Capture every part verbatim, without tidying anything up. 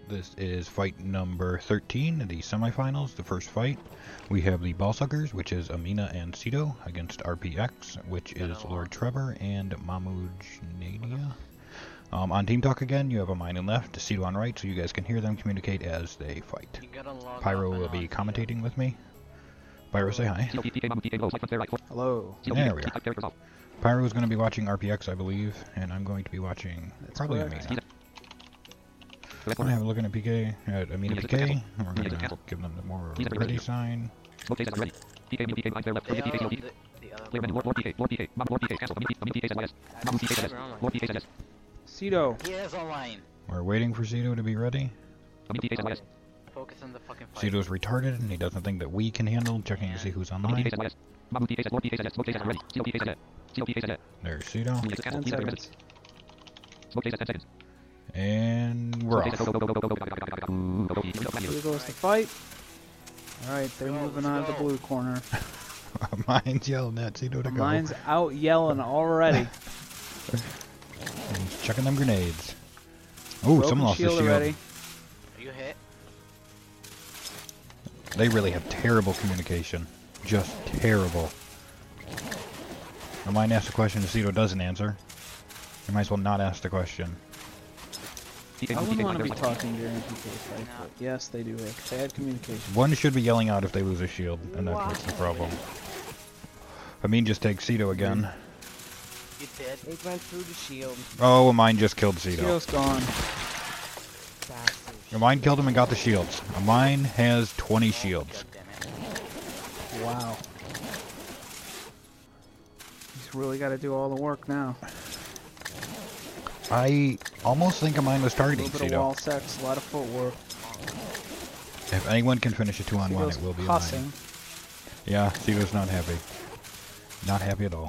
This is fight number thirteen in the semifinals, the first fight. We have the Ballsuckers, which is Amina and Cito, against R P X, which is Lord Trevor and Mahmoud Nadia. Um, on Team Talk again, you have a mine and left, Cito on right, so you guys can hear them communicate as they fight. Pyro will be commentating with me. Pyro, say hi. Hello. There we are. Pyro is going to be watching R P X, I believe, and I'm going to be watching That's probably correct. Amina. We're going to have a look at P K, at Amina P K, and we're going to give them the more ready sign. Cito. He is online. We're waiting for Cito to be ready. Focus on the fucking fight. Cito's retarded, and he doesn't think that we can handle checking to see who's online. There's Cito. Ten seconds. And we're off. Here goes the fight. Alright, they're moving on to the blue corner. Mine's yelling at Cito to go. Mine's out yelling already. And he's checking them grenades. Oh, someone lost the shield. Already. Are you hit? They really have terrible communication. Just terrible. I might ask the question if Cito doesn't answer. You might as well not ask the question. I wouldn't want to be talking during a P K fight, but yes, they do have bad communication. One should be yelling out if they lose a shield, and that's what's the problem. Amin just takes Cito again. You did. It went through the shield. Oh, mine just killed Cito. Cito's gone. Bastard. Mine killed him and got the shields. Mine has twenty shields. God damn it. Wow. He's really got to do all the work now. I almost think mine was A targeting little bit of Cito. wall sex, a lot of footwork. If anyone can finish a two on one, Cito's it will be cussing. mine. Yeah, Cito's not happy. Not happy at all.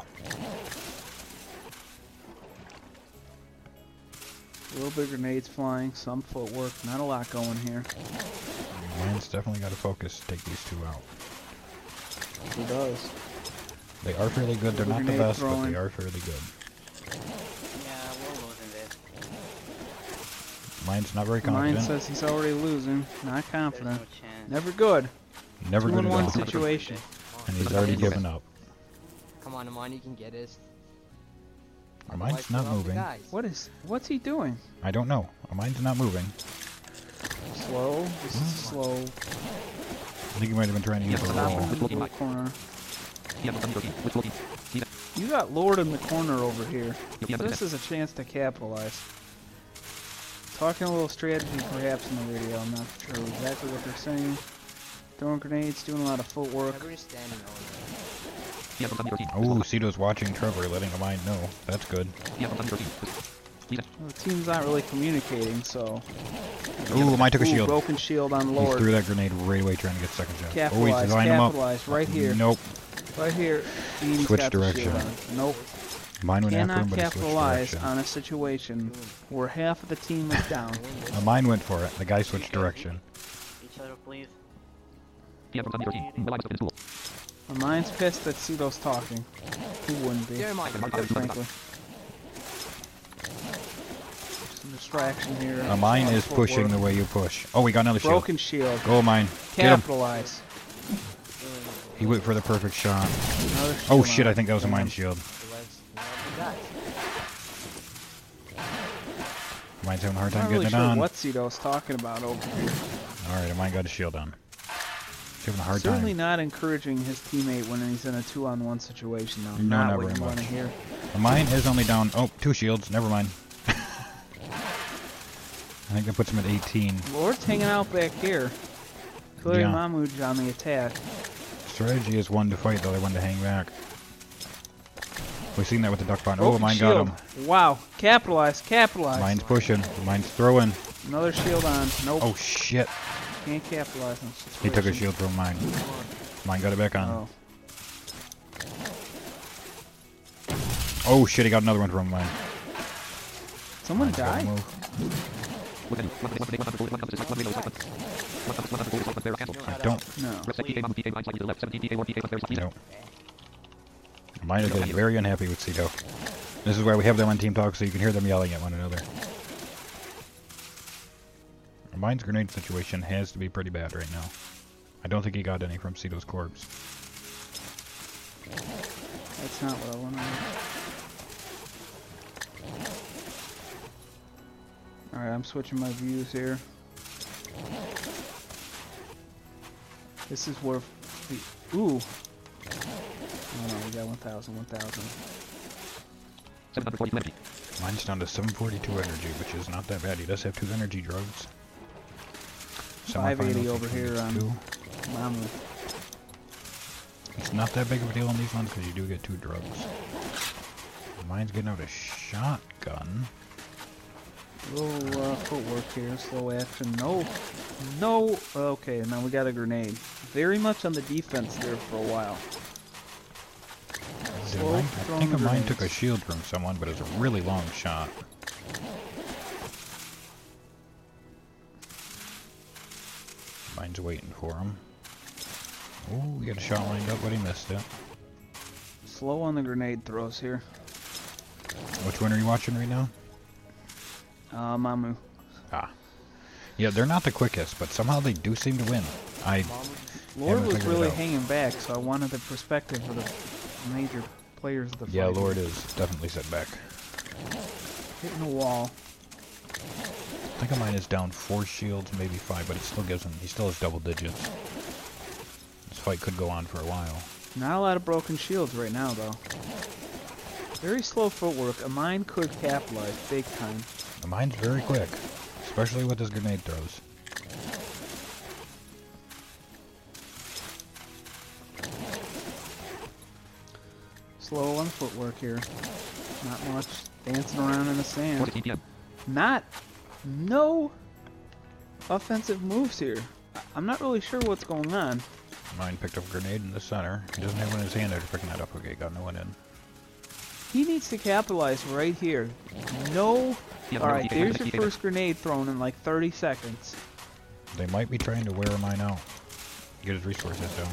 A little bit of grenades flying, some footwork, not a lot going here. Mine's definitely got to focus to take these two out. He does. They are fairly good. They're not the Grenade best, but throwing. they are fairly good. Yeah, we're losing this. Mine's not very Mine confident. says he's already losing, not There's confident. no chance. Never good. Never Two good in at one all. situation. And he's already given up. Come on, Amon, you can get this. Mine's not moving. What is, what's he doing? I don't know. Mine's not moving. Slow. This is slow. I think he might have been trying to use a Stop roll. in the blue corner. You got Lord in the corner over here. This is a chance to capitalize. Talking a little strategy perhaps in the radio. I'm not sure exactly what they're saying. Throwing grenades, doing a lot of footwork. Trevor is standing over Oh, Cito's watching Trevor, letting a mine know. That's good. Well, the team's not really communicating, so... Ooh, mine took a Ooh, shield. broken shield on He Lord. threw that grenade right away trying to get second shot. Oh, Capitalize, he's lining him up. capitalize, right here. Nope. Right here. Dean's Switch got the direction. shield on. Nope. Mine went after Cannot him, but he switched capitalize direction. on a situation where half of the team is down. Uh, mine went for it. The guy switched direction. Each other, please. My mind's pissed that Cito's talking. Who wouldn't be, They're mine. quite frankly. Some distraction here. Uh, mine is Footwork. pushing the way you push. Oh, we got another shield. Broken shield. Go, mine. Get him. Capitalize. He went for the perfect shot. Another Oh shield shit, on I think that was a Damn. mine shield. Mine's having a hard I'm time not really getting sure it on. what Cito's talking about over here. Alright, mine got a shield on. He's having a hard Certainly time. not encouraging his teammate when he's in a two-on-one situation. Though. No, not not what very you want to much. hear. Mine is only down. Oh, two shields. Never mind. I think that puts him at eighteen. Lord's hanging out back here. Clearly Yeah. Mahmoud's on the attack. Strategy is one to fight, the other one to hang back. We've seen that with the duck bond. Oh, Broken mine shield. got him. Wow. Capitalize. Capitalize. Mine's pushing. Mine's throwing. Another shield on. Nope. Oh shit. Can't capitalize on this He took a situation. shield from mine. Mine got it back on. Oh. Oh shit, he got another one from mine. Someone Mine's gotta died? move. I don't. No. No. Mine is getting very unhappy with Cito. This is why we have them on Team Talk, so you can hear them yelling at one another. Mine's grenade situation has to be pretty bad right now. I don't think he got any from Cito's corpse. That's not what I want to. Alright, I'm switching my views here. This is where the. Ooh! Oh no, we got one thousand, one thousand. Mine's down to seven forty-two energy, which is not that bad. He does have two energy drugs. five eighty Semifinals, over here on two. Mamu. It's not that big of a deal on these ones because you do get two drugs. Mine's getting out a shotgun. Little uh, footwork here, slow action. No, no. Okay, now we got a grenade. Very much on the defense there for a while. Did Slow mine, I throwing think mine took a grenades. shield from someone, but it was a really long shot. Mine's waiting for him. Oh, we got a shot lined up, but he missed it. Slow on the grenade throws here. Which one are you watching right now? Uh, Mamu. Ah. Yeah, they're not the quickest, but somehow they do seem to win. I Lord haven't was figured it really out. hanging back, so I wanted the perspective of the major players of the Yeah, fight. Lord is definitely set back. Hitting the wall. I think mine is down four shields, maybe five, but it still gives him, he still has double digits. This fight could go on for a while. Not a lot of broken shields right now, though. Very slow footwork. A mine could capitalize big time. The mine's very quick, especially with his grenade throws. Slow on footwork here. Not much dancing around in the sand. Not, no offensive moves here. I- I'm not really sure what's going on. Mine picked up a grenade in the center. He doesn't have one in his hand after picking that up. Okay, got no one in. He needs to capitalize right here. No. Alright, there's your first grenade thrown in like thirty seconds. They might be trying to wear mine out. Get his resources down.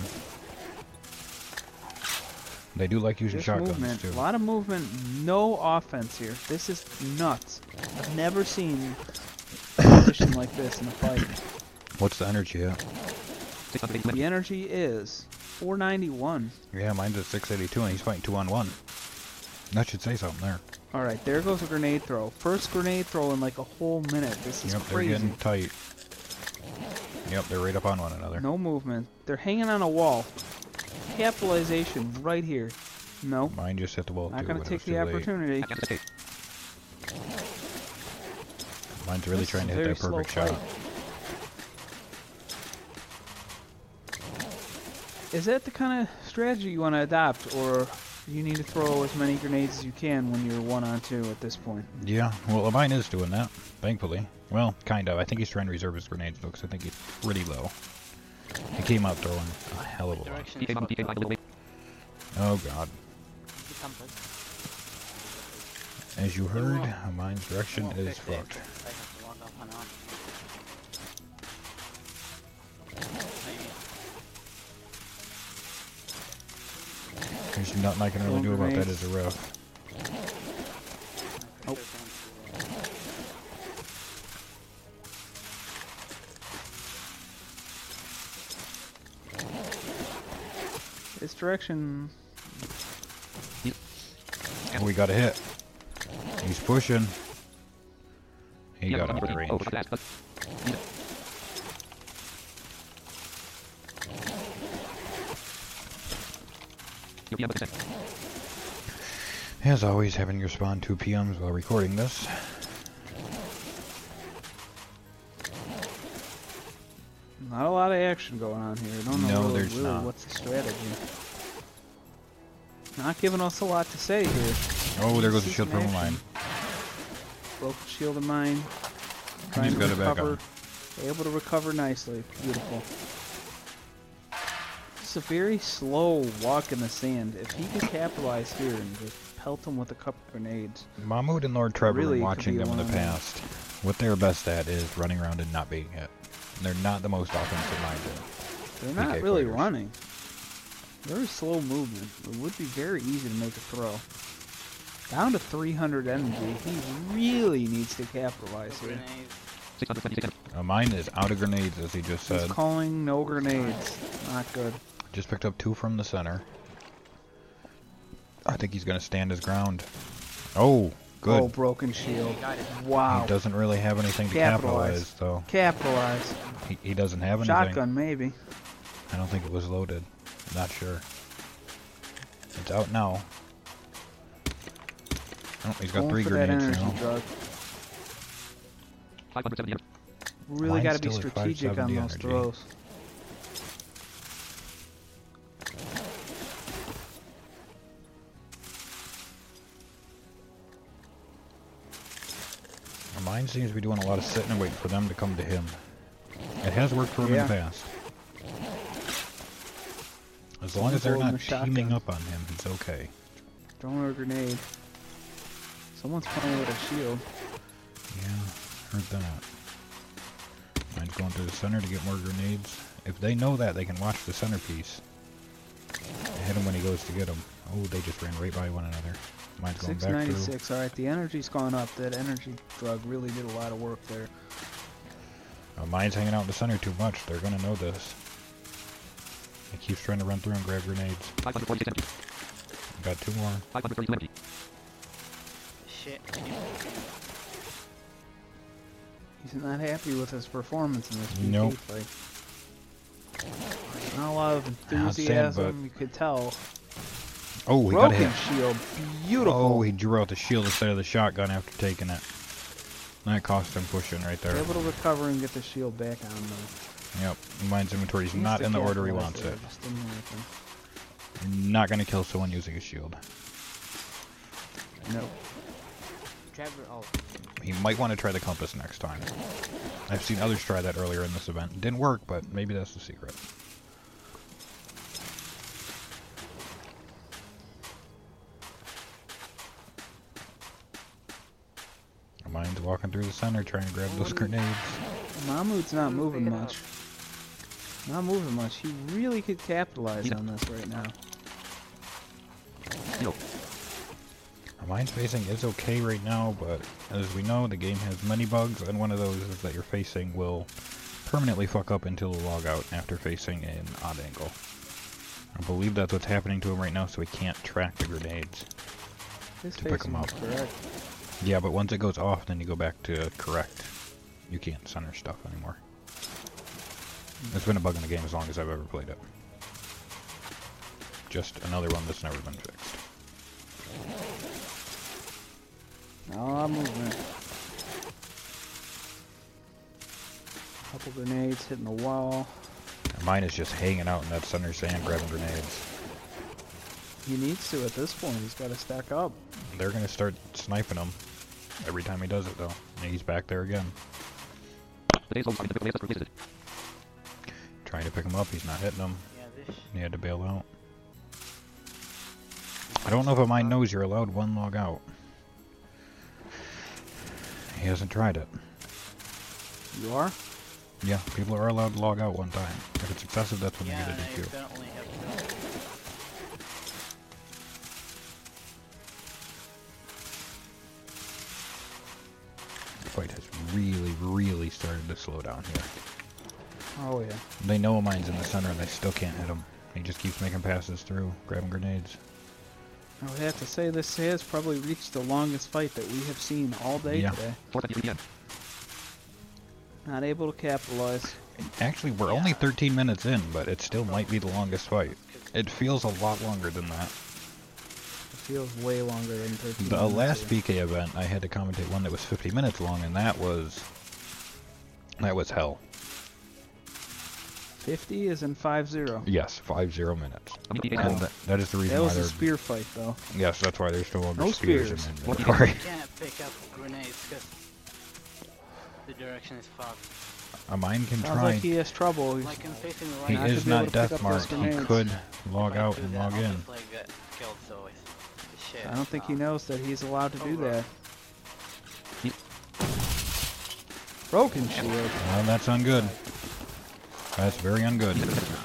They do like using This shotguns movement, too. a lot of movement, no offense here. This is nuts. I've never seen a position like this in a fight. What's the energy at? The energy is four ninety-one. Yeah, mine's at six eighty-two and he's fighting two on one. That should say something there. Alright, there goes a grenade throw. First grenade throw in like a whole minute. This is Yep, they're crazy. getting tight. Yep, they're right up on one another. No movement. They're hanging on a wall. Capitalization right here. No. Mine just hit the wall Not too, gonna but it take was the too late. opportunity. Mine's really This trying is to a hit that very perfect slow shot. fight. Is that the kind of strategy you want to adopt, or you need to throw as many grenades as you can when you're one on two at this point? Yeah, well, mine is doing that, thankfully. Well, kind of. I think he's trying to reserve his grenades though, because I think he's pretty low. He came out throwing a hell of a lot. Direction is fucked up. Oh god. He comes up. As you heard, mine's He direction won't is fix it. fucked. I have to log off and on. Maybe. There's nothing I can really do about that as a ref. Oh. This direction. Oh, we got a hit. He's pushing. He got out of range. As always, having your spawn two P Ms while recording this. Not a lot of action going on here. I don't know No, really, there's really not. what's the strategy. Not giving us a lot to say here. Oh, there goes the See shield some from mine. action. Broken shield of mine. He's Trying to got it back recover. on. Able to recover nicely. Beautiful. It's a very slow walk in the sand. If he could capitalize here and just pelt him with a couple grenades. Mahmoud and Lord Trevor, Really could watching be them in the one of them. past, what they're best at is running around and not being hit. And they're not the most offensive minded. They're P not K really fighters. running. Very slow movement. It would be very easy to make a throw. Down to three hundred energy. He really needs to capitalize here. Grenades. Uh, mine is out of grenades, as he just He's said. calling no grenades. Not good. Just picked up two from the center. I think he's gonna stand his ground. Oh, good. Oh, broken shield. Got it. Wow. He doesn't really have anything to Capitalize. capitalize, though. Capitalize. He, he doesn't have anything. Shotgun, maybe. I don't think it was loaded. I'm not sure. It's out now. Oh, he's got Going three for that grenades energy now. drug. Really Mine's got to be still at strategic on five seventy those energy. throws. Mine seems to be doing a lot of sitting and waiting for them to come to him. It has worked for him Yeah. in the past. As long Someone's as they're holding not a shotgun. teaming up on him, he's okay. Throwing a grenade. Someone's playing with a shield. Yeah, heard that. Mine's going through the center to get more grenades. If they know that, they can watch the centerpiece. Hit him when he goes to get them. Oh, they just ran right by one another. Mine's going six back through. ninety-six. Alright, the energy's gone up. That energy drug really did a lot of work there. Uh, mine's hanging out in the center too much. They're gonna know this. He keeps trying to run through and grab grenades. Got two more. Shit. He's not happy with his performance in this P K Nope. fight. Not a lot of Not sad, enthusiasm, but- you could tell. Oh, he got Broken hit. shield, beautiful. Oh, he drew out the shield instead of the shotgun after taking it. That cost him pushing right there. Able to recover and get the shield back on though. Yep. Mine's inventory's Needs not to in the order he capitalize wants there, it. just didn't happen. Not gonna kill someone using a shield. Nope. Trevor, oh, He might want to try the compass next time. I've seen others try that earlier in this event. Didn't work, but maybe that's the secret. Mine's walking through the center trying to grab those grenades. Mahmoud's not Pick moving it up. much. Not moving much. He really could capitalize on this right now. Mine's facing is okay right now, but as we know, the game has many bugs, and one of those is that you're facing will permanently fuck up until the logout after facing an odd angle. I believe that's what's happening to him right now, so he can't track the grenades. His To pick facing him is up. correct. Yeah, but once it goes off, then you go back to correct. You can't center stuff anymore. It's been a bug in the game as long as I've ever played it. Just another one that's never been fixed. Oh, movement. Couple grenades hitting the wall. Mine is just hanging out in that center sand grabbing grenades. He needs to at this point. He's got to stack up. They're gonna start sniping him every time he does it, though. And he's back there again. Trying to pick him up, he's not hitting him. Yeah, this. He had to bail out. I don't know if a mine knows you're allowed one log out. He hasn't tried it. You are? Yeah, people are allowed to log out one time. If it's excessive, that's when Yeah, they get a and I D Q. definitely have to. The fight has really, really started to slow down here. Oh, yeah. They know a mine's in the center and they still can't hit him. He just keeps making passes through, grabbing grenades. I would have to say this has probably reached the longest fight that we have seen all day Yeah. today. Not able to capitalize. Actually, we're only thirteen minutes in, but it still might be the longest fight. It feels a lot longer than that. It feels way longer than thirteen The minutes last here. P K event, I had to commentate one that was fifty minutes long, and that was... That was hell. fifty is in five zero. Yes, five zero minutes. And that, that is the reason That why was a there's... spear fight, though. Yes, that's why there's no longer No spears, spears. in inventory. You can't pick up grenades because the direction is fucked. A mine can Sounds try. like he has trouble. He's Like I'm facing the right. He not is gonna be able not to pick death up those marked. He grenades. could If log I out do and that, log I'll in. just, like, get killed, so it's- shit, I don't think he no. knows that he's allowed to do Over. that. Broken shield. Well, that's ungood. That's very ungood.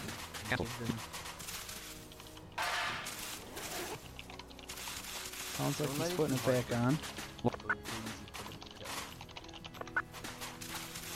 Sounds like he's putting it back on.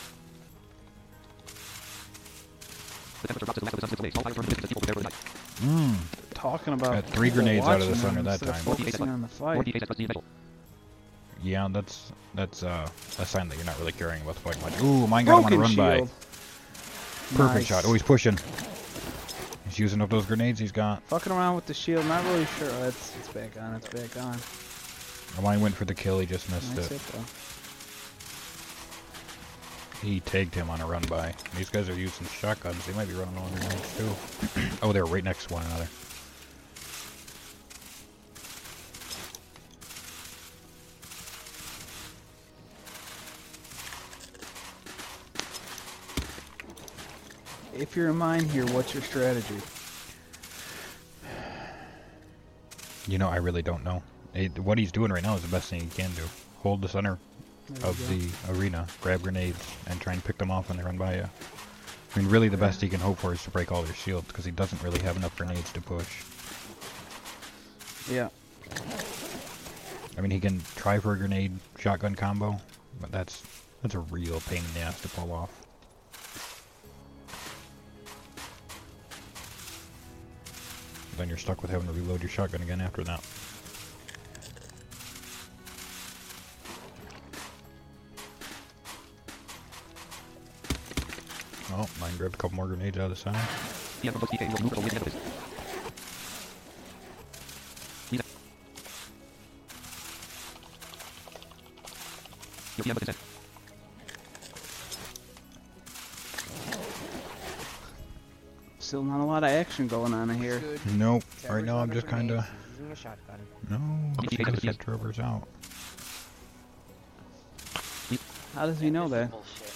Mmm. Talking about Got three people grenades out of the watching center them that instead of time. Focusing on the fight. Yeah, that's that's uh, a sign that you're not really caring about the fight much. Ooh, mine got him on a Broken run shield. by. Perfect Nice. shot. Oh, he's pushing. He's using up those grenades he's got. Fucking around with the shield. Not really sure. Oh, it's it's back on. It's back on. Mine went for the kill. He just missed Nice it. hit though. He tagged him on a run by. These guys are using shotguns. They might be running on grenades too. Oh, they're right next to one another. If you're in mine here, what's your strategy? You know, I really don't know. It, what he's doing right now is the best thing he can do. Hold the center There of you go. the arena, grab grenades, and try and pick them off when they run by you. I mean, really the best he can hope for is to break all their shields, because he doesn't really have enough grenades to push. Yeah. I mean, he can try for a grenade shotgun combo, but that's that's a real pain in the ass to pull off. Then you're stuck with having to reload your shotgun again after that. Oh, mine grabbed a couple more grenades out of the center. Still not a lot of action going on in here. Nope. Trevor's Right now out I'm of just kind of... grenades, he's using a shotgun. No, because Trevor's out. How does he know This is that? bullshit.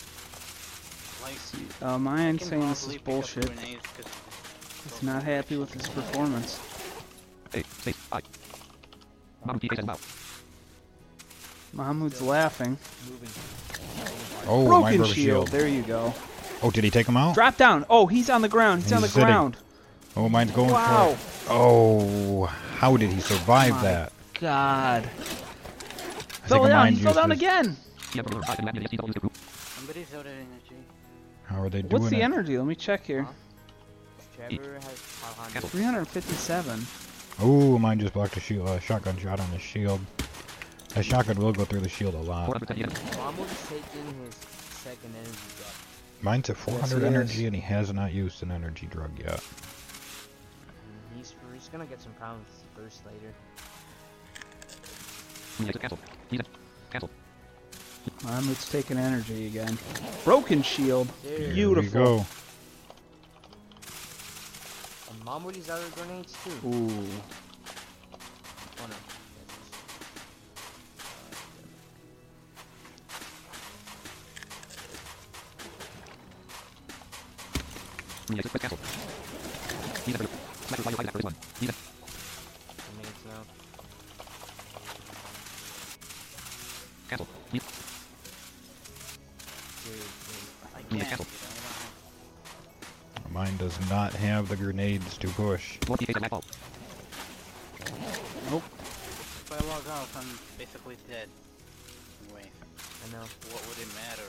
Like, Uh, I mine's can saying this probably is pick up bullshit. grenades 'cause He's not happy with his performance. Mahmoud's laughing. Moving. Oh, mine Broken broke a shield. shield. There you go. Oh, did he take him out? Drop down. Oh, he's on the ground. He's, on the He's sitting. ground. Oh, mine's going Wow. for it. Oh, how did he survive My that? God. I Fell think down. mine He fell used down his- again. somebody's out of energy. How are they doing What's the it? energy? Let me check here. Trevor has five hundred. three hundred fifty-seven. Oh, mine just blocked a shield, uh, shotgun shot on his shield. That shotgun will go through the shield a lot. Mahmoud is taking his second energy drop. Mine's at four hundred Yes, he energy is. and he has not used an energy drug yet. He's, he's gonna get some problems first later. Mahmoud's taking energy again. Broken shield. There. Here we Beautiful. go. And Mahmoud is out of grenades too. Ooh. Oh no. Grenades now. Dude, I can't. You know, Mine does not have the grenades to push. Nope. if I log off, I'm basically dead. Wait, I know. what would it matter?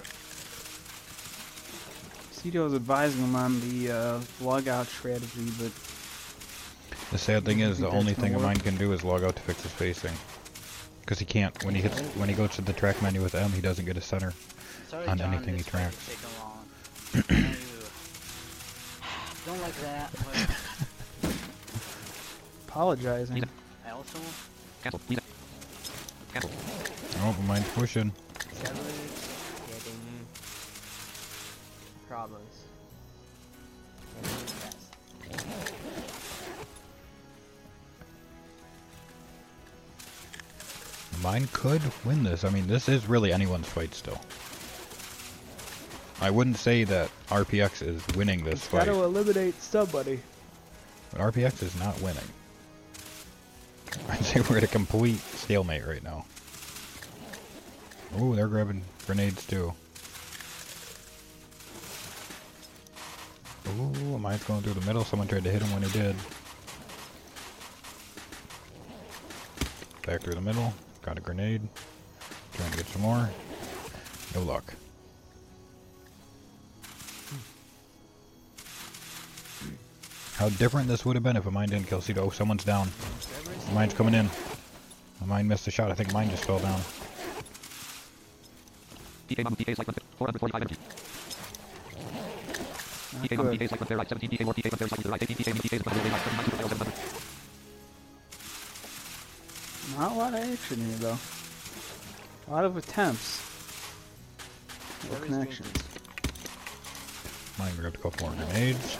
Cito's advising him on the uh, logout strategy, but The sad thing I is, the think only that's gonna thing of work. mine can do is log out to fix his spacing. Because he can't, when he hits, when he goes to the track menu with M, he doesn't get a center. Sorry, On John, anything he this fight is tracks. taking long. Ew. Don't like that, but apologizing. I also Oh, but mine's pushing. Trevor's getting problems. Getting fast. Mine could win this. I mean, this is really anyone's fight still. I wouldn't say that R P X is winning this He's got fight, to eliminate somebody. but R P X is not winning. I'd say we're at a complete stalemate right now. Oh, they're grabbing grenades too. Oh, mine's going through the middle. Someone tried to hit him when he did. Back through the middle. Got a grenade. Trying to get some more. No luck. How different this would have been if a mine didn't kill Cito. Oh, someone's down. Mine's coming in. A mine missed a shot. I think mine just fell down. Not good. Not a lot of action here, though. A lot of attempts. No connections. Mine grabbed a couple more grenades.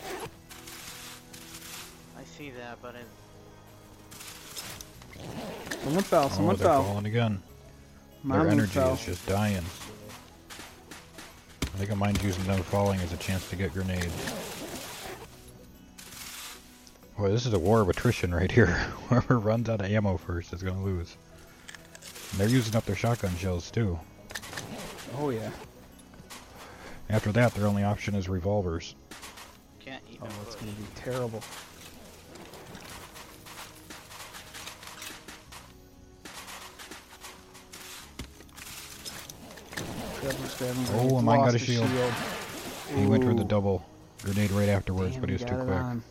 I see that, but it. Someone fell, someone oh, they're fell. falling again. Mamu Their energy fell. is just dying. I think a mine's using them falling as a chance to get grenades. Boy, this is a war of attrition right here. Whoever runs out of ammo first is going to lose. And they're using up their shotgun shells too. Oh yeah. After that, their only option is revolvers. Can't even. Oh, it's push. gonna be terrible. Trevor's grabbing Oh, grenades, mine got lost a his shield. He went for the Ooh. double grenade right afterwards, Damn, but he was got too it quick. on.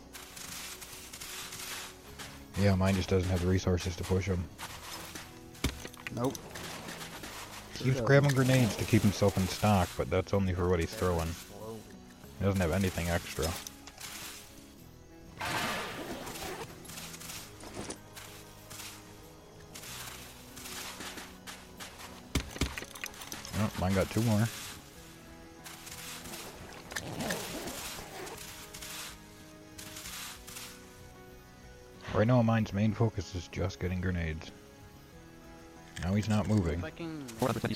Yeah, mine just doesn't have the resources to push him. Nope. He keeps grabbing grenades to keep himself in stock, but that's only for what he's throwing. He doesn't have anything extra. Oh, mine got two more. Right now, mine's main focus is just getting grenades. Now he's not moving. If I can one of them.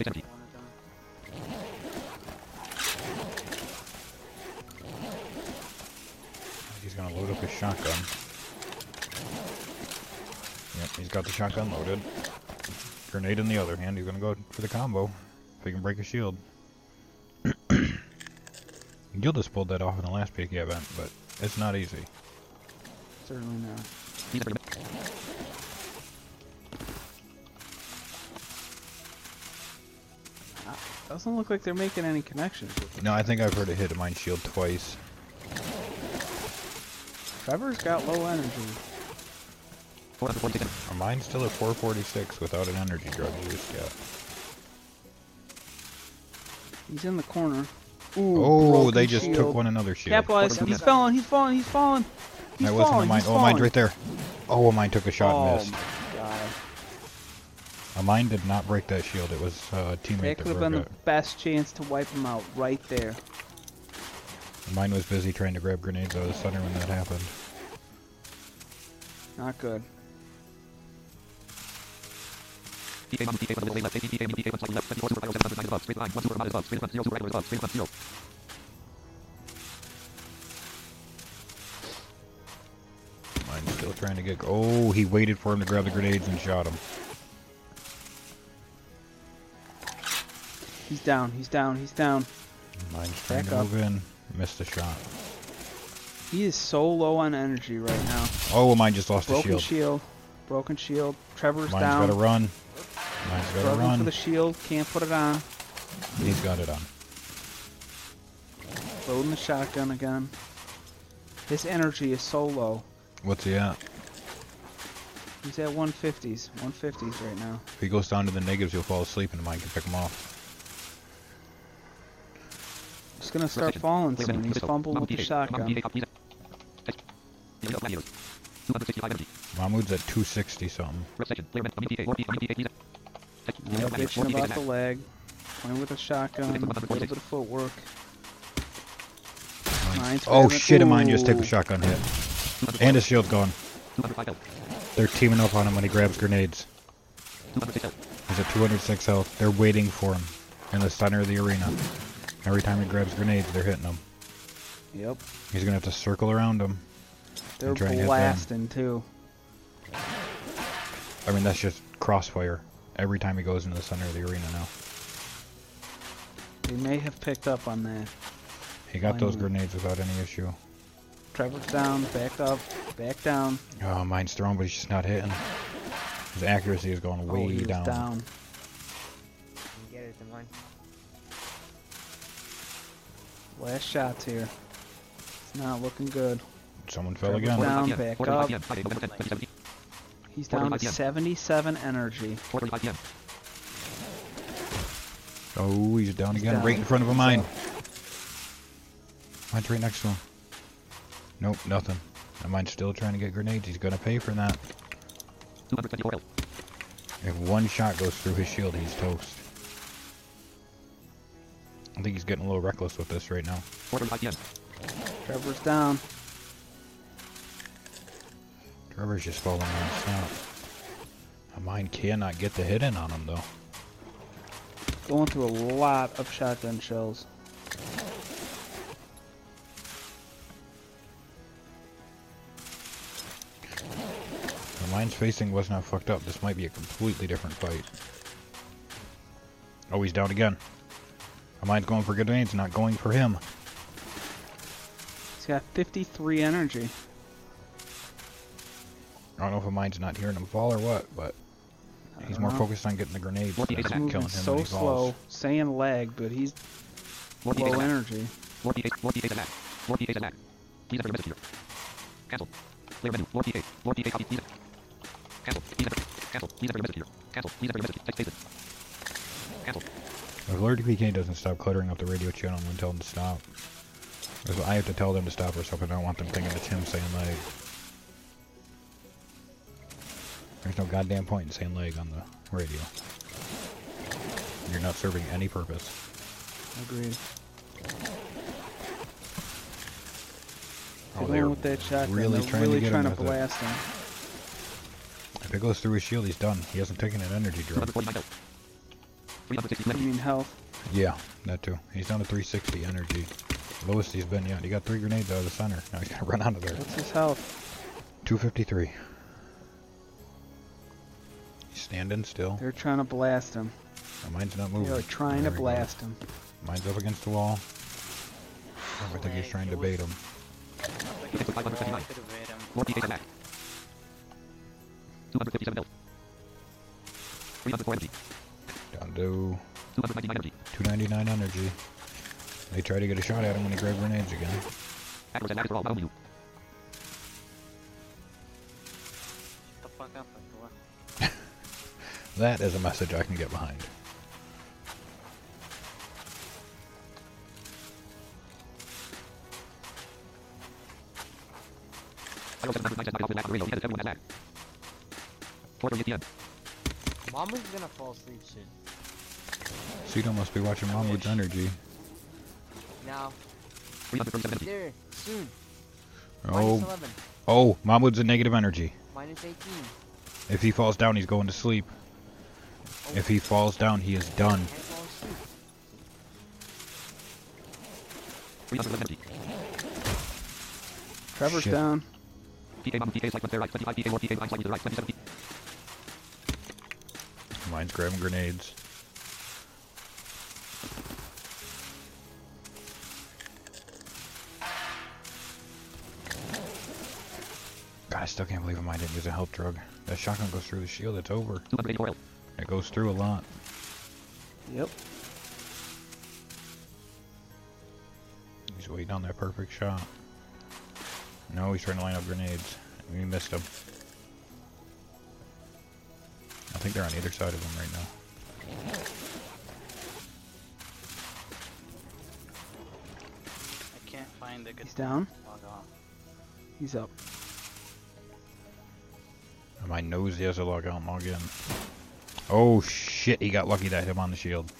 He's gonna load up his shotgun. Yep, he's got the shotgun loaded. Grenade in the other hand. He's gonna go for the combo. If he can break a shield. Gil just pulled that off in the last P K event, but it's not easy. Certainly not. Uh, Doesn't look like they're making any connections with it. No, I think I've heard it hit a mine shield twice. Trevor's got low energy. Are mine still at four forty-six without an energy drug used yet? He's in the corner. Ooh, Oh, broken they just shield. took one another shield. Capitalize. He's falling. He's falling. He's falling. He's That wasn't a falling. mine. He's Oh, falling. mine's right there. Oh, a mine took a shot oh and missed. my god. A mine did not break that shield. It was uh, a teammate That that could have broke been it. the best chance to wipe him out right there. Mine was busy trying to grab grenades out of the center when that happened. Not good. Mine's still trying to get... Oh, he waited for him to grab the grenades and shot him. He's down. He's down. He's down. Mine's trying Back to up. move in. Missed the shot. He is so low on energy right now. Oh, mine just lost Broken the shield. shield. Broken shield. Trevor's Mine's down. got to run. Mine's got to Struggling run. for the shield. Can't put it on. He's got it on. Loading the shotgun again. His energy is so low. What's he at? He's at one fifties. one fifties right now. If he goes down to the negatives, he'll fall asleep and mine can pick him off. He's gonna start falling soon. He's fumbling with the shotgun. Mahmoud's at two sixty something. Yeah, bitching about the leg. Playing with a shotgun. A little bit of footwork. Mine's Oh grabbing- shit, a mine just took Ooh. a shotgun hit. And his shield's gone. They're teaming up on him when he grabs grenades. He's at two hundred six health. They're waiting for him in the center of the arena. Every time he grabs grenades, they're hitting him. Yep. He's gonna have to circle around him. They're try and hit them. blasting too. I mean, that's just crossfire. Every time he goes into the center of the arena now. They may have picked up on that. He got those Finally. grenades without any issue. Trevor's down, back up, back down. Oh, mine's thrown, but he's just not hitting. His accuracy is going way oh, he was down. down. Get it, the mine. Last shots here. It's not looking good. Someone fell Trevor's again. down, back up. He's down to seventy-seven energy. Oh, he's down He's again, down. right in front of a He's mine. up. Mine's right next to him. Nope, nothing. And mine's still trying to get grenades. He's gonna pay for that. If one shot goes through his shield, he's toast. I think he's getting a little reckless with this right now. Trevor's down. Trevor's just falling non-stop. Mine cannot get the hit in on him though. Going through a lot of shotgun shells. The mine's facing was not fucked up. This might be a completely different fight. Oh, he's down again. Mine's going for grenades, not going for him. He's got fifty-three energy. I don't know if a mine's not hearing him fall or what, but I he's don't more know. focused on getting the grenades than He's killing moving him so when he slow, falls. saying lag, but he's low energy. If Lord P K doesn't stop cluttering up the radio channel, I'm going to tell him to stop. Because I have to tell them to stop or something. I don't want them thinking it's him saying lag. There's no goddamn point in saying lag on the radio. You're not serving any purpose. Agreed. Oh, They're they're going with that shotgun. really They're trying really to get trying him to with it. blast him. If it goes through his shield, he's done. He hasn't taken an energy drop. You mean health? Yeah, that too. He's down to three sixty energy. Lowest he's been yet. He got three grenades out of the center. Now he's gonna run out of there. What's his health? two fifty-three. He's standing still. They're trying to blast him. Oh, mine's not moving. They're trying There to we go. blast him. Mine's up against the wall. I think he's trying to bait him. I could have hit him. Down to two ninety-nine energy. They try to get a shot at him when he grabbed grenades again. Shut the fuck up, boy. That is a message I can get behind. Mama's gonna fall asleep soon. Cedo must be watching Mahmoud's energy. Now. There, soon. Minus Oh, eleven. oh, Mahmoud's in negative energy. Minus eighteen. If he falls down, he's going to sleep. Oh, If he falls down, he is done. can't fall asleep. Trevor's Shit. down. Mine's grabbing grenades. God, I still can't believe mine didn't use a health drug. That shotgun goes through the shield, it's over. It goes through a lot. Yep. He's waiting on that perfect shot. No, he's trying to line up grenades. We missed him. I think they're on either side of him right now. I can't find a good He's down. log off. He's up. My nose he has a log out log in. Oh shit, he got lucky that hit him on the shield.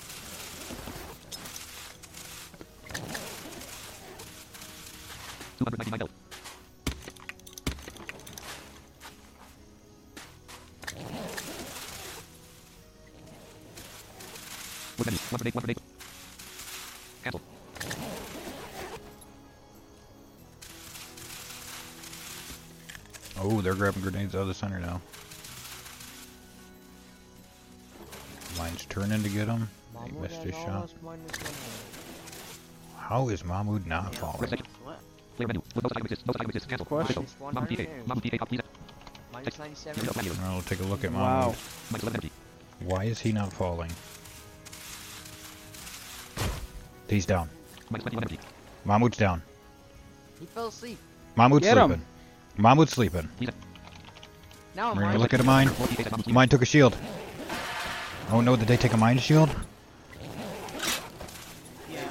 Oh, they're grabbing grenades out of the center now. Mine's turning to get him. He Mahmoud missed has his shot. almost minus one hundred. How is Mahmoud not Yeah, falling? what? Question. Minus one hundred energy. Minus ninety-seven. I'll take a look at Wow. Mahmoud. Why is he not falling? He's down. Mahmoud's down. He fell asleep. Mahmoud's Get 'em. sleeping. Mahmoud's sleeping. Now We're I'm gonna look at a mine. Mine took a shield. Oh no, did they take a mine shield? Yeah.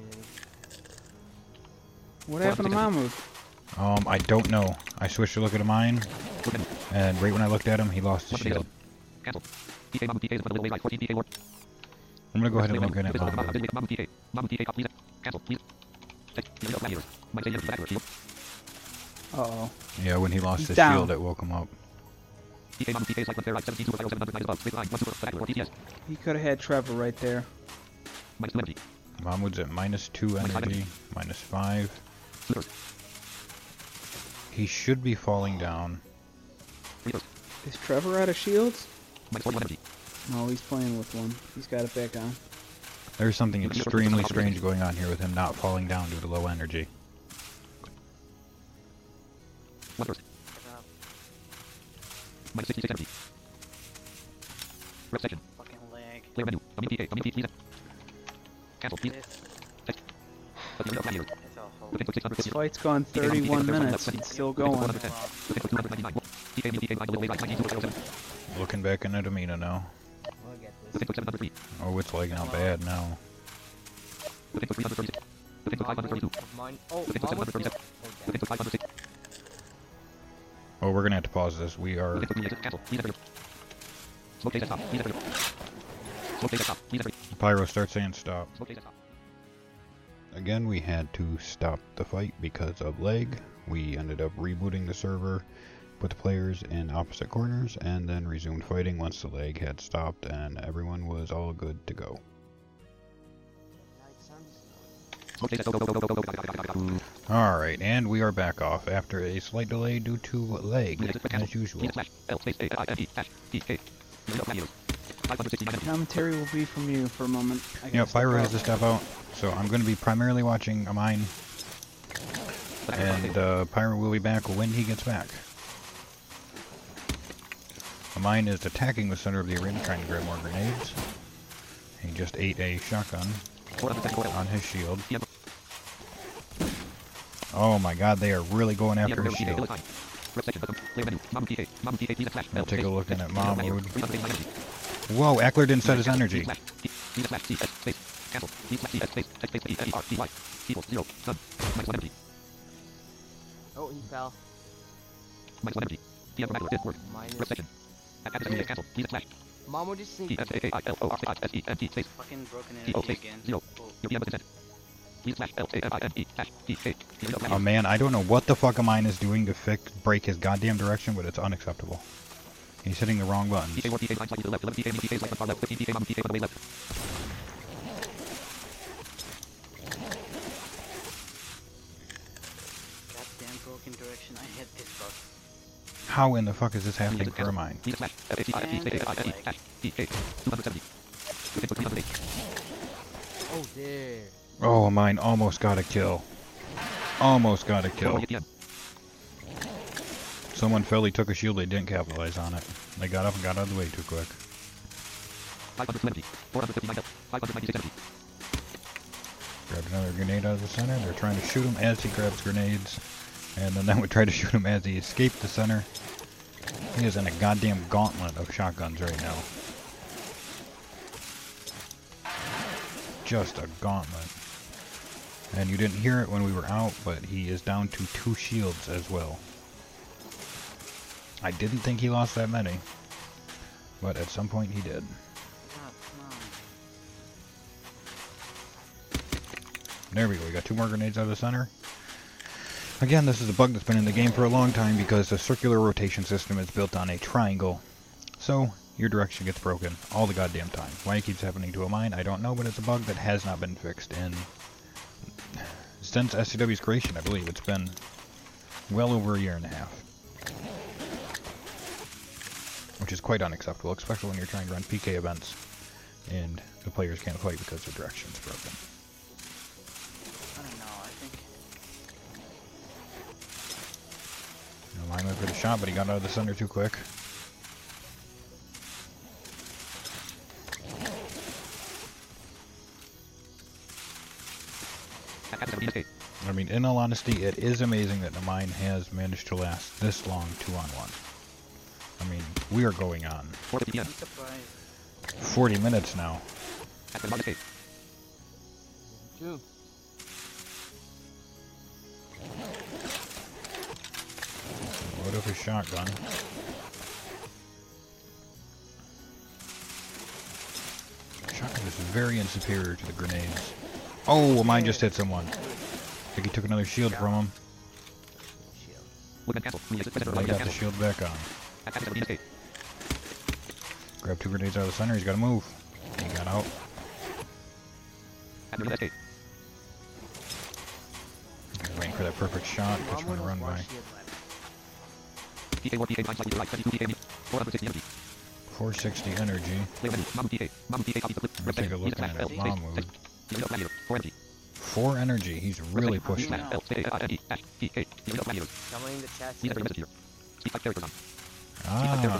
What happened to Mahmoud? Um, I don't know. I switched to look at a mine, and right when I looked at him, he lost his shield. I'm gonna go ahead and look at it. Uh oh. Yeah, when he lost He's his down. shield, it woke him up. He could have had Trevor right there. Mahmoud's at minus two energy, minus five. He should be falling down. Is Trevor out of shields? No, he's playing with one. He's got it back on. There's something extremely strange going on here with him not falling down due to low energy. Fucking lag. This. It's all This fight's gone thirty-one minutes. It's still going. Looking back in at Amina now. We'll get this. Oh, it's lagging out bad now. Mine. Oh, mine was still. Oh, damn. Oh, we're gonna have to pause this. We are. Pyro, start saying stop. Again, we had to stop the fight because of lag. We ended up rebooting the server, put the players in opposite corners, and then resumed fighting once the lag had stopped and everyone was all good to go. Alright, and we are back off after a slight delay due to lag, as usual. Commentary will be from you for a moment. I Yeah, gotta step Pyro out. has to step out, so I'm going to be primarily watching a mine, and uh, Pyro will be back when he gets back. A mine is attacking the center of the arena, trying to grab more grenades. He just ate a shotgun on his shield. Oh my god, they are really going after his shield. I'll take a look in at Mahmoud. Whoa, Eckler didn't set his energy. Oh, he fell. Minus. Mom would just sink. fucking broken energy again. Oh man, I don't know what the fuck a mine is doing to fix break his goddamn direction, but it's unacceptable. He's hitting the wrong buttons. Goddamn broken direction. I hate this bug. How in the fuck is this happening for a mine? Oh, there. Oh, a mine almost got a kill. Almost got a kill. Someone fell, he took a shield, they didn't capitalize on it. They got up and got out of the way too quick. Grabbed another grenade out of the center. They're trying to shoot him as he grabs grenades. And then they would try to shoot him as he escaped the center. He is in a goddamn gauntlet of shotguns right now. Just a gauntlet. And you didn't hear it when we were out, but he is down to two shields as well. I didn't think he lost that many, but at some point he did. Oh, come on. There we go, we got two more grenades out of the center. Again, this is a bug that's been in the game for a long time because the circular rotation system is built on a triangle. So, your direction gets broken all the goddamn time. Why it keeps happening to a mine, I don't know, but it's a bug that has not been fixed in... since S C W's creation, I believe. It's been well over a year and a half. Which is quite unacceptable, especially when you're trying to run P K events and the players can't fight because their direction's broken. I don't know. I think. You know, Mine went for the shot, but he got out of the center too quick. I mean, in all honesty, it is amazing that the mine has managed to last this long two on one. I mean, we are going on I'm surprised. forty minutes now. True. Load up his shotgun. Shotgun is very inferior to the grenades. Oh, mine just hit someone. I think he took another shield from him. Shield. I got the shield back on. Grab two grenades out of the center. He's got to move. He got out. Waiting for that perfect shot. Just want to run by. four sixty energy. I'll take a look at it. Mahmood. Four energy. He's really pushing it. Somebody in the chat said Ah.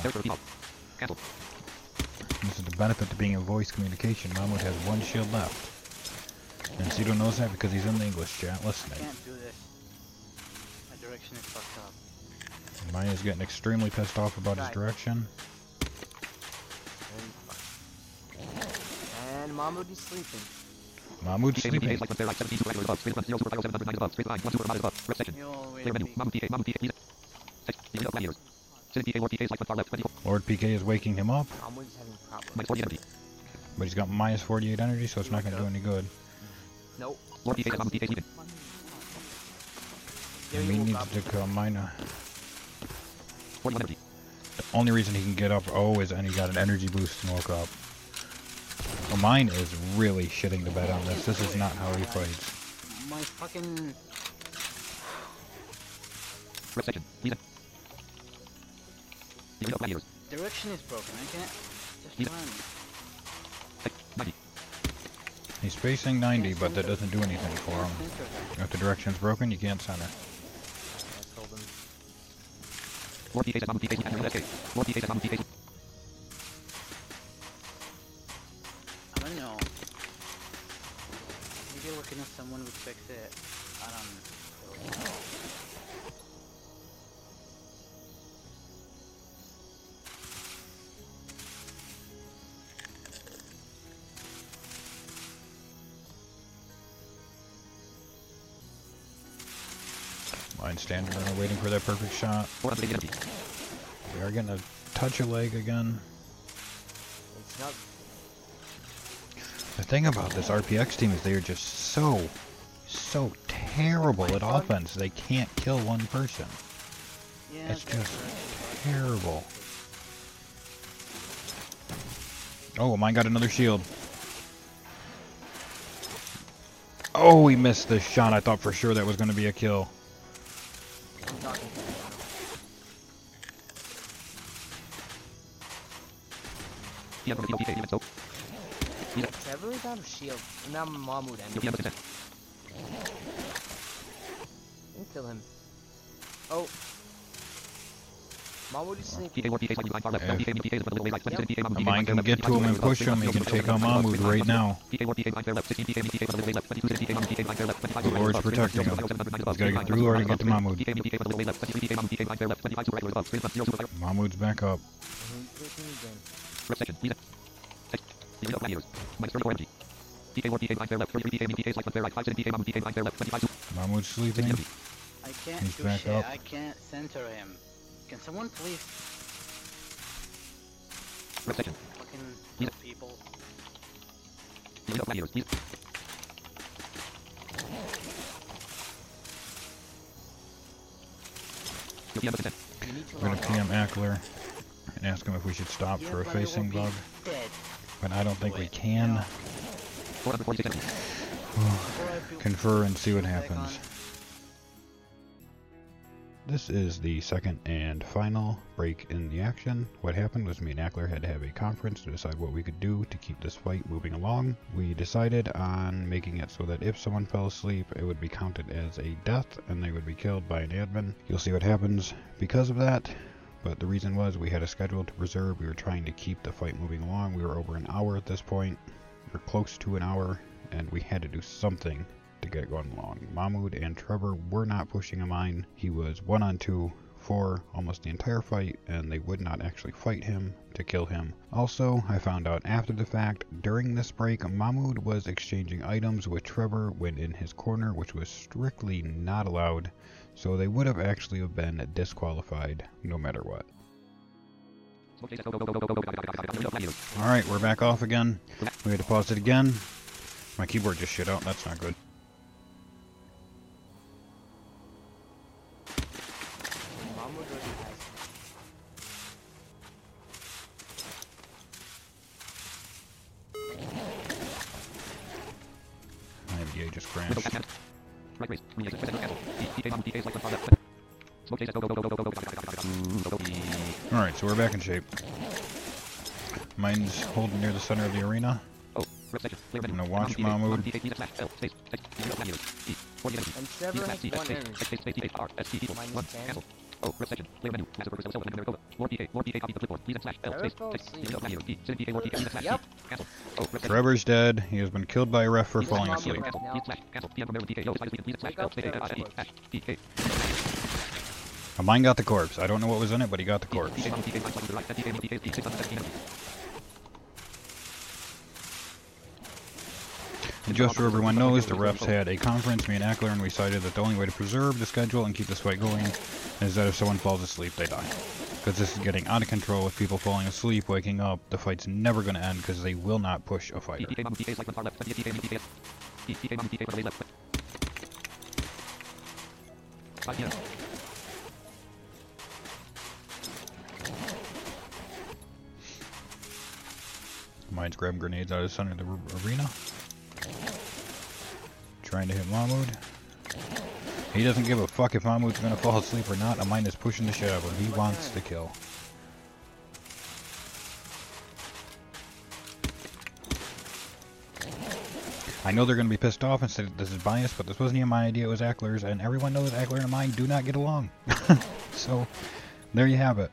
This is the benefit to being in voice communication. Mahmood has one shield left. And Cito knows that because he's in the English chat I listening. can't do this. My direction is fucked up. Maya's getting extremely pissed off about his direction. and Mahmood is sleeping. Mahmood's sleeping. You always be. Lord P K is waking him up, Mahmood's having problems. but he's got minus forty-eight energy, so it's not going to do any good. Nope. And he needs to come minor. The only reason he can get up, oh, is and he got an energy boost and woke up. Well, mine is really shitting the bed on this. This is not how he fights. My fucking. Direction is broken. I can't just run. He's facing ninety, but that doesn't do anything for him. If the direction's broken, you can't center. I don't know. Maybe looking at someone would fix it. I don't know. Mine standing there waiting for that perfect shot. We are getting a touch of leg again. It's not. The thing about this R P X team is they are just so, so terrible at offense. They can't kill one person. Yeah, It's that's just correct. terrible. Oh, mine got another shield. Oh, he missed the shot. I thought for sure that was going to be a kill. I'm talking to you. Trevor is out of shield. And now Mahmood and you can kill him. Oh. Mahmood is sleeping. If Mine can get to him and push him, he can take on Mahmood right now. The Lord's protecting him. He's got to get through Lord and get to Mahmood. Mahmood's back up. Mahmood's sleeping. I can't He's do back shit. up. I can't center him. Can someone please? Fucking help people. You need to We're going log to P M Ackler and ask him if we should stop Yeah, for a but it will facing be bug. Dead. But I don't think we Wait, can. no. Before I feel- Confer and see what back happens. on. This is the second and final break in the action. What happened was me and Ackler had to have a conference to decide what we could do to keep this fight moving along. We decided on making it so that if someone fell asleep, it would be counted as a death and they would be killed by an admin. You'll see what happens because of that. But the reason was we had a schedule to preserve. We were trying to keep the fight moving along. We were over an hour at this point. We were close to an hour, and we had to do something to to get going along. Mahmoud and Trevor were not pushing a mine. He was one on two for almost the entire fight, and they would not actually fight him to kill him. Also, I found out after the fact, during this break, Mahmoud was exchanging items with Trevor when in his corner, which was strictly not allowed, so they would have actually have been disqualified no matter what. Alright, we're back off again. We had to pause it again. My keyboard just shit out, that's not good. My V A just crashed. Alright, so we're back in shape. Mine's holding near the center of the arena. I'm gonna watch Mahmoud. And Trevor has one energy. Minus ten. Trevor fell asleep. Yep. Trevor's dead. He has been killed by a ref for falling asleep. Uh, mine got the corpse. I don't know what was in it, but he got the corpse. And just so everyone knows, the refs had a conference, me and Ackler, and we decided that the only way to preserve the schedule and keep this fight going is that if someone falls asleep, they die. Because this is getting out of control with people falling asleep, waking up. The fight's never going to end because they will not push a fighter. Mine's grabbing grenades out of the center of the arena. Trying to hit Mahmoud. He doesn't give a fuck if Mahmoud's gonna fall asleep or not. A mine is pushing the shit out of him. He wants to kill. I know they're gonna be pissed off and say that this is biased, but this wasn't even my idea, it was Ackler's, and everyone knows Ackler and mine do not get along. So, there you have it.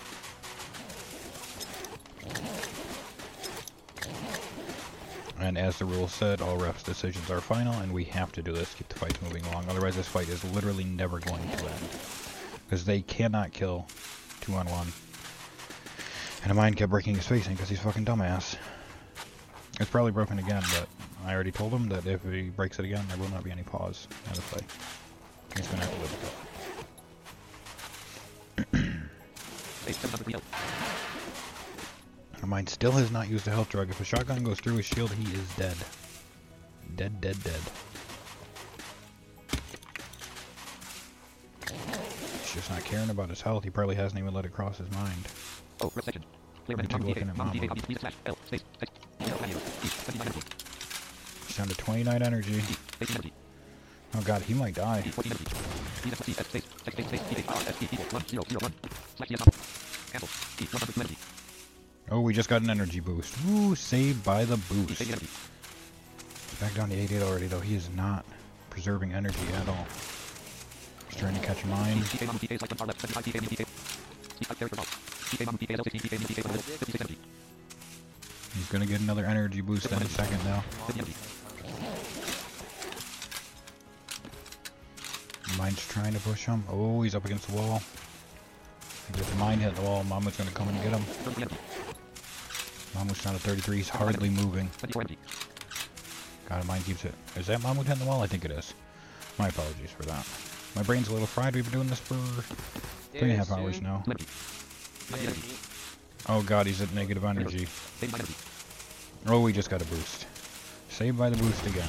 And as the rules said, all refs' decisions are final, and we have to do this to keep the fights moving along. Otherwise, this fight is literally never going to end. Because they cannot kill two on one. And a mine kept breaking his face in because he's fucking dumbass. It's probably broken again, but I already told him that if he breaks it again, there will not be any pause in the fight. He's going to have to live with it. Mine still has not used a health drug. If a shotgun goes through his shield, he is dead. Dead, dead, dead. He's just not caring about his health. He probably hasn't even let it cross his mind. Oh, reception. Looking at Mahmoud. He's down to twenty-nine energy. Oh god, he might die. Oh, we just got an energy boost. Ooh, saved by the boost. Back down to eighty-eight already, though. He is not preserving energy at all. He's trying to catch mine. He's gonna get another energy boost in a second now. Mine's trying to push him. Oh, he's up against the wall. If the mine hit the wall, Mahmoud's gonna come in and get him. Mahmoud's down to thirty-three. He's hardly moving. God, mine keeps it. Is that Mahmoud hitting the wall? I think it is. My apologies for that. My brain's a little fried. We've been doing this for three and a half hours now. Oh god, he's at negative energy. Oh, we just got a boost. Saved by the boost again.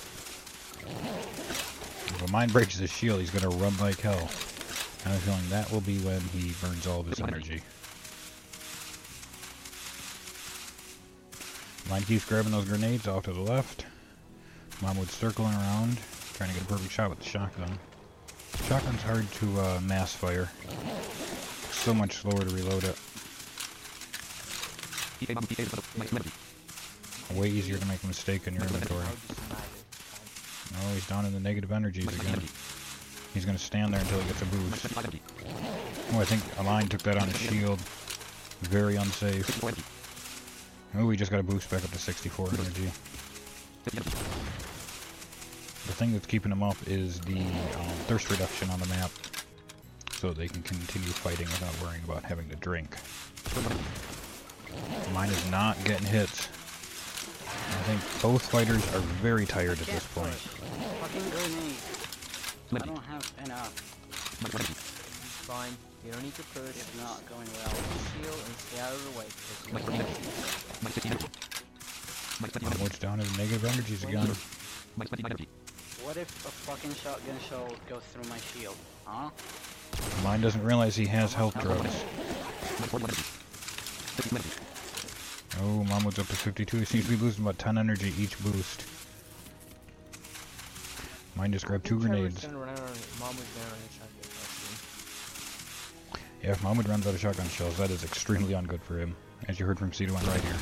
If a mine breaks his shield, he's gonna run like hell. I have a feeling that will be when he burns all of his energy. Mine keeps grabbing those grenades off to the left. Mahmoud's circling around, trying to get a perfect shot with the shotgun. Shotgun's hard to uh, mass fire. So much slower to reload it. Way easier to make a mistake in your inventory. Oh, he's down in the negative energies again. He's gonna stand there until he gets a boost. Oh, I think a mine took that on his shield. Very unsafe. Oh, we just got a boost back up to sixty-four energy. The thing that's keeping them up is the um, thirst reduction on the map, so they can continue fighting without worrying about having to drink. Mine is not getting hits. I think both fighters are very tired at this point. Fucking grenade. I don't have enough. It's fine. You don't need to push. It's not going well. Shield and stay out of the way. Onwards down to the negative energies again. What if a fucking shotgun shell goes through my shield? Huh? Mine doesn't realize he has health drugs. Oh, Mahmoud's up to fifty-two. He seems to be losing about ten energy each boost. Mine just grabbed two grenades. Yeah, if Mahmoud runs out of shotgun shells, that is extremely ungood for him, as you heard from Cedo on right here.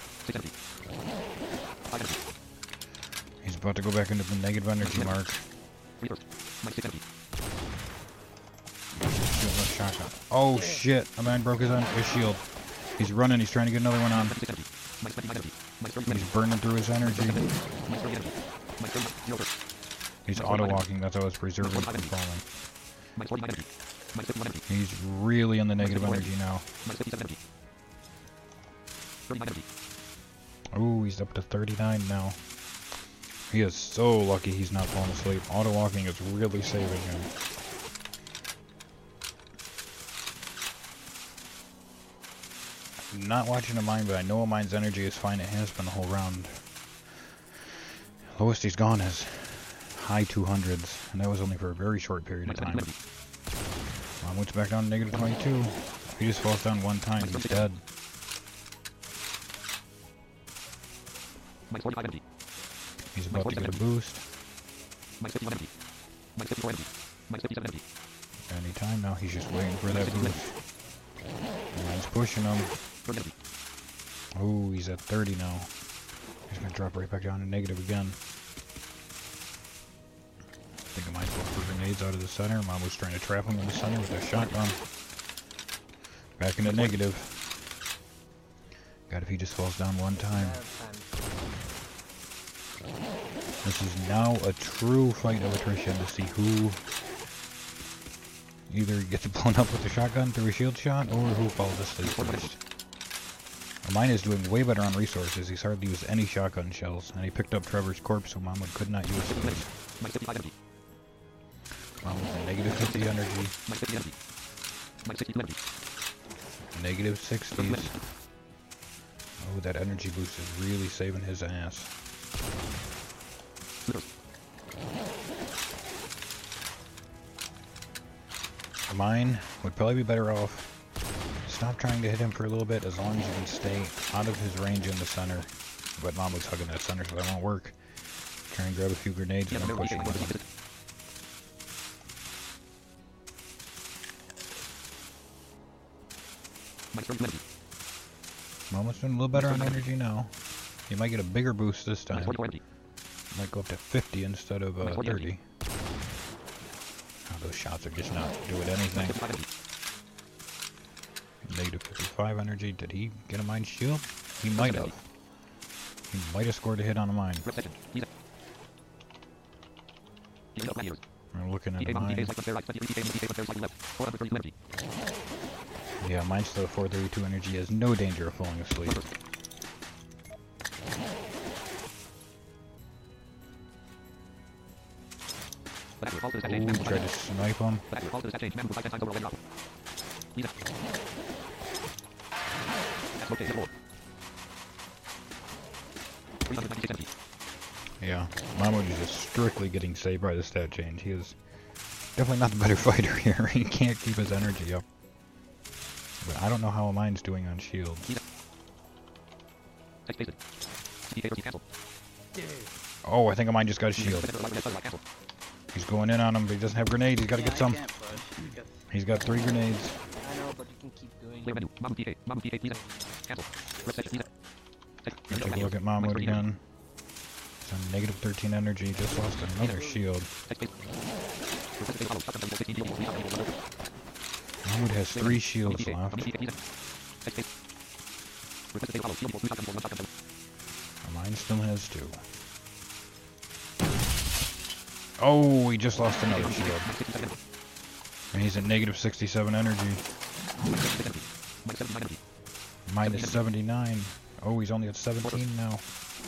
He's about to go back into the negative energy mark. Shotgun. Oh shit! A man broke his, his shield. He's running. He's trying to get another one on. He's burning through his energy. He's auto-walking. That's how it's preserving from falling. He's really in the negative energy now. Oh, he's up to thirty-nine now. He is so lucky he's not falling asleep. Auto-walking is really saving him. I'm not watching a mine, but I know a mine's energy is fine. It has been the whole round. Lowest he's gone is high two hundreds, and that was only for a very short period of time. Mahmoud's back down to negative twenty-two. He just falls down one time, he's dead. He's about to get a boost. Anytime now, he's just waiting for that boost. And he's pushing him. Oh, he's at thirty now. He's gonna drop right back down to negative again. I think I might go for grenades out of the center. Mom was trying to trap him in the center with a shotgun. Back into negative. God, if he just falls down one time. This is now a true fight of attrition to see who either gets blown up with a shotgun through a shield shot or who falls asleep first. Mine is doing way better on resources. He's hardly used any shotgun shells, and he picked up Trevor's corpse, so Mahmoud could not use those. Mahmoud's at negative fifty energy. Negative sixties. Oh, that energy boost is really saving his ass. Mine would probably be better off. Stop trying to hit him for a little bit as long as you can stay out of his range in the center. But Mahmoud's hugging that center, so that won't work. Try and grab a few grenades and then push him. Mahmoud's doing a little better on energy now. He might get a bigger boost this time. Might go up to fifty instead of uh, thirty. Oh, those shots are just not doing anything. Negative fifty-five energy. Did he get a mine shield? He might have. He might have scored a hit on a mine. We're looking at the mine. Yeah, mine's still at four thirty-two energy. He has no danger of falling asleep. Ooh, tried to snipe him. Yeah, Mahmoud is just strictly getting saved by the stat change. He is definitely not the better fighter here. He can't keep his energy up. But I don't know how a mine's doing on shields. Oh, I think a mine just got a shield. He's going in on him, but he doesn't have grenades. He's got to Yeah, get some. I can't push because He's got three grenades. I know, but you can keep doing it. Take a look at Mahmoud again. He's on negative thirteen energy. Just lost another shield. Mahmoud has three shields left. Mine still has two. Oh, he just lost another shield. And he's at negative sixty-seven energy. Minus seventy-nine. Oh, he's only at seventeen now.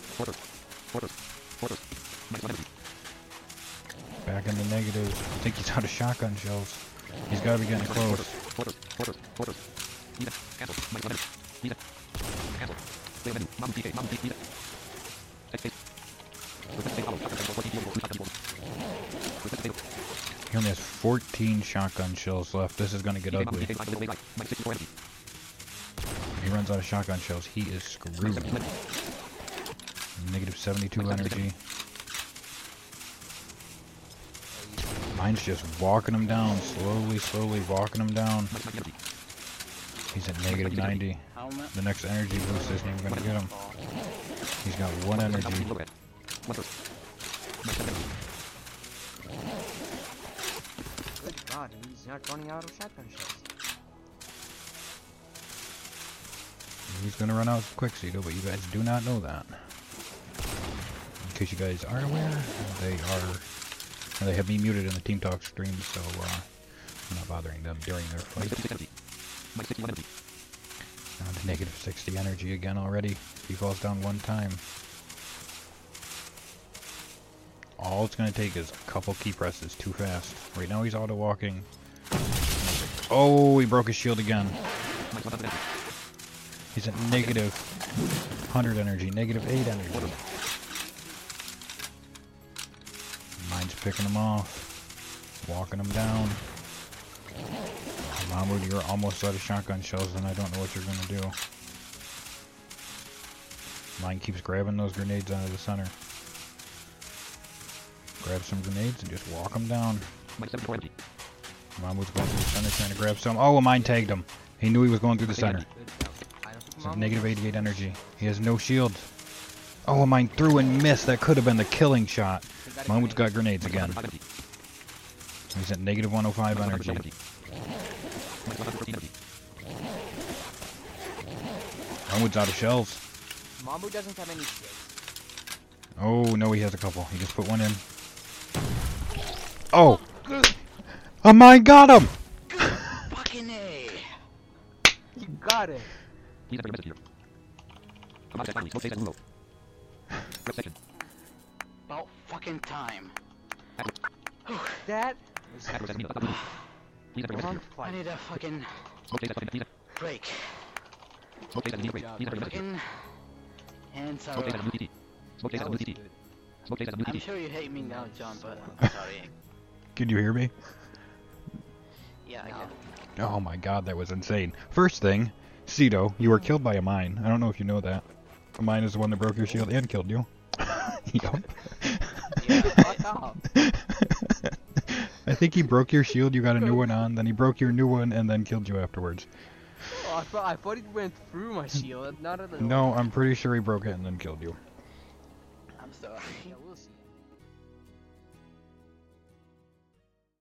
Back in the negative. I think he's out of shotgun shells. He's got to be getting close. He only has fourteen shotgun shells left. This is going to get ugly. If he runs out of shotgun shells, he is screwed. Negative seventy-two energy. Mine's just walking him down, slowly, slowly walking him down. He's at negative ninety. The next energy boost isn't even going to get him. He's got one energy. Good God, he's not running out of shotgun shells. He's going to run out quick, Cedo, but you guys do not know that. In case you guys aren't aware, they are... They have me muted in the Team Talk stream, so uh, I'm not bothering them during their fight. Down to negative sixty energy again already. He falls down one time. All it's going to take is a couple key presses too fast. Right now he's auto walking. Oh, he broke his shield again. He's at negative one hundred energy, negative eight energy. Mine's picking him off, walking him down. Mahmoud, you're almost out of shotgun shells, and I don't know what you're gonna do. Mine keeps grabbing those grenades out of the center. Grab some grenades and just walk them down. Mahmoud's going through the center trying to grab some. Oh, mine tagged him. He knew he was going through the center. So negative eighty-eight energy. He has no shield. Oh, mine threw and missed. That could have been the killing shot. Mahmoud's got grenades again. He's at negative one oh five energy. Mahmoud's out of shells. Mahmoud doesn't have any shields. Oh, no, he has a couple. He just put one in. Oh! Oh, mine got him! Fucking A! You got it! About fucking time. That was a long I fight. need a fucking break. Fucking hands are up. That was good. I'm sure you hate me now, John, but I'm sorry. Can you hear me? Yeah, I can. Oh my god, that was insane. First thing, Cedo, you were killed by a mine. I don't know if you know that. A mine is the one that broke your shield and killed you. Yup. Yeah, fuck off. I think he broke your shield, you got a new one on, then he broke your new one, and then killed you afterwards. Oh, I thought I thought it went through my shield, not at the. No, I'm pretty sure he broke it and then killed you. I'm sorry. Yeah,